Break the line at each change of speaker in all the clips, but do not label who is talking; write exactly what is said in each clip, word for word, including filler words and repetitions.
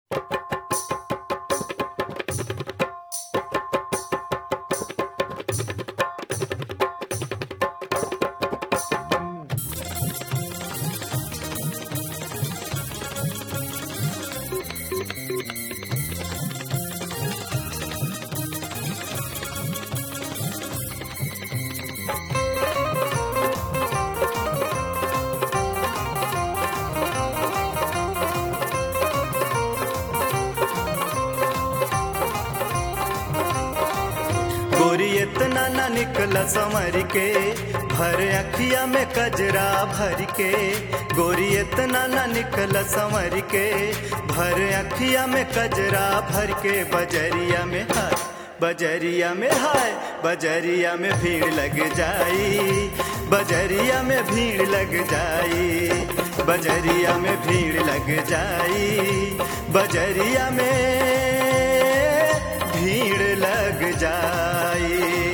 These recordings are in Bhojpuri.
गोरी इतना न निकला संवर के, भर अखिया में कजरा भर के। गोरी इतना न निकला संवर के, भर अखिया में कजरा भर के। बजरिया में हाय बजरिया में हाय बजरिया में भीड़ लग जाई, बजरिया में भीड़ लग जाई, बजरिया में भीड़ लग जाई, बजरिया में भीड़ लग जाई।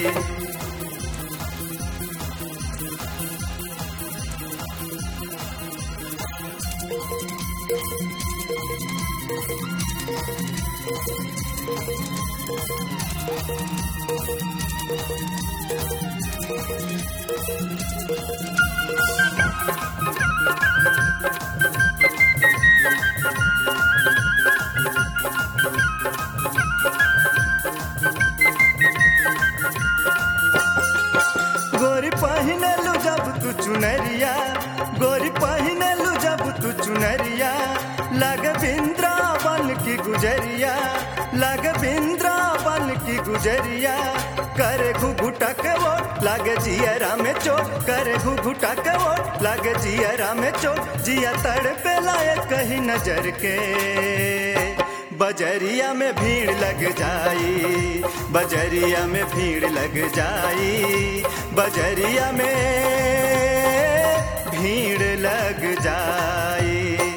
गोरी पहिनलू जब तू चुनरिया, गोरी पहिनलू जब तू चुनरिया, लग वृंदावन की गुजरिया, लग वृंदावन की गुजरिया। करे घुघुटा के वोट लागे जियरा में चोट, करे घुघुटा के वोट लागे जियरा में चोट। जिया तड़पे लाए कहीं नजर के, बजरिया में भीड़ लग जाई, बजरिया में भीड़ लग जाई, बजरिया में भीड़ लग जाई।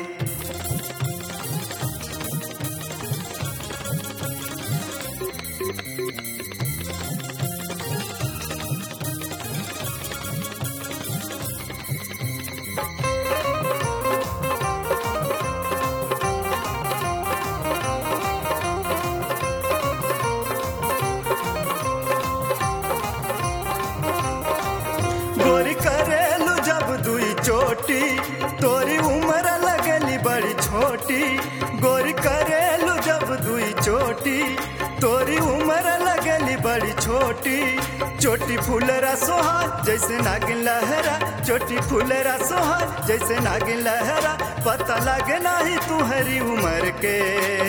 गोरी करेलू जब दुई चोटी, तोरी उम्र लगली बड़ी छोटी। गोरी करेलू जब दुई चोटी, तोरी उम्र लगली बड़ी छोटी। चोटी फूलरा सोहार जैसे नागिन लहरा, चोटी फूलरा सोहार जैसे नागिन लहरा। पता लगे नाही तुहरी उम्र के,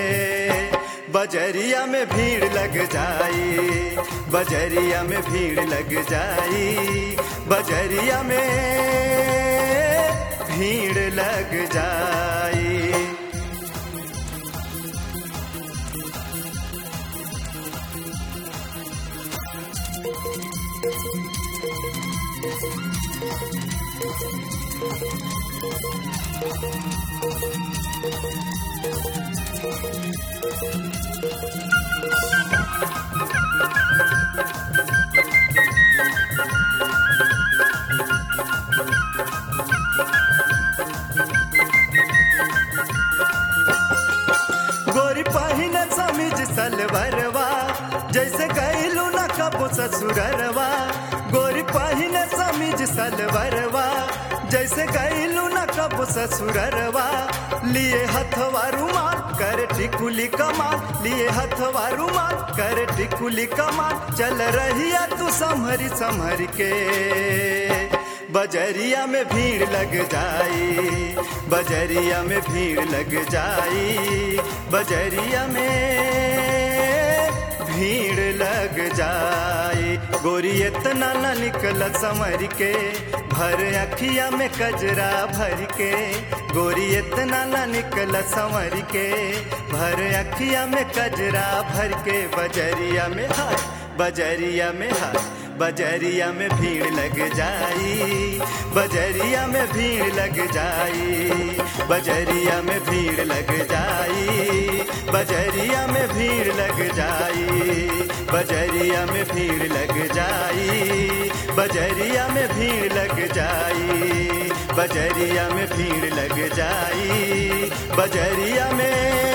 बजरिया में भीड़ लग जाई, बजरिया में भीड़ लग जाई, बजरिया में भीड़ लग जाई। गोरी पहिने समीज सलवरवा, जैसे गईलू न कबो ससुररवा। गोरी पहिने समीज सलवरवा, जैसे गईलू न कबो ससुररवा। लिए हथवा रुमाल कर टिकुली कमाल, लिए हथवा रुमाल कर टिकुली कमाल। चल रहिया तू संभरी संभर के, बजरिया में भीड़ लग जाई, बजरिया में भीड़ लग जाई, बजरिया में भीड़ लग जाई। गोरी इतना न निकल संवर के, भर अखिया में कजरा भर के। गोरी इतना न निकल संवर के, भर अखिया में कजरा भर के। बजरिया में हाय बजरिया में हाय बजरिया में भीड़ लग जाई, बजरिया में भीड़ लग जाई, बजरिया में भीड़ लग जाई, बजरिया में भीड़ लग जाई, बजरिया में भीड़ लग जाई, बजरिया में भीड़ लग जाई, बजरिया में भीड़ लग जाई, बजरिया में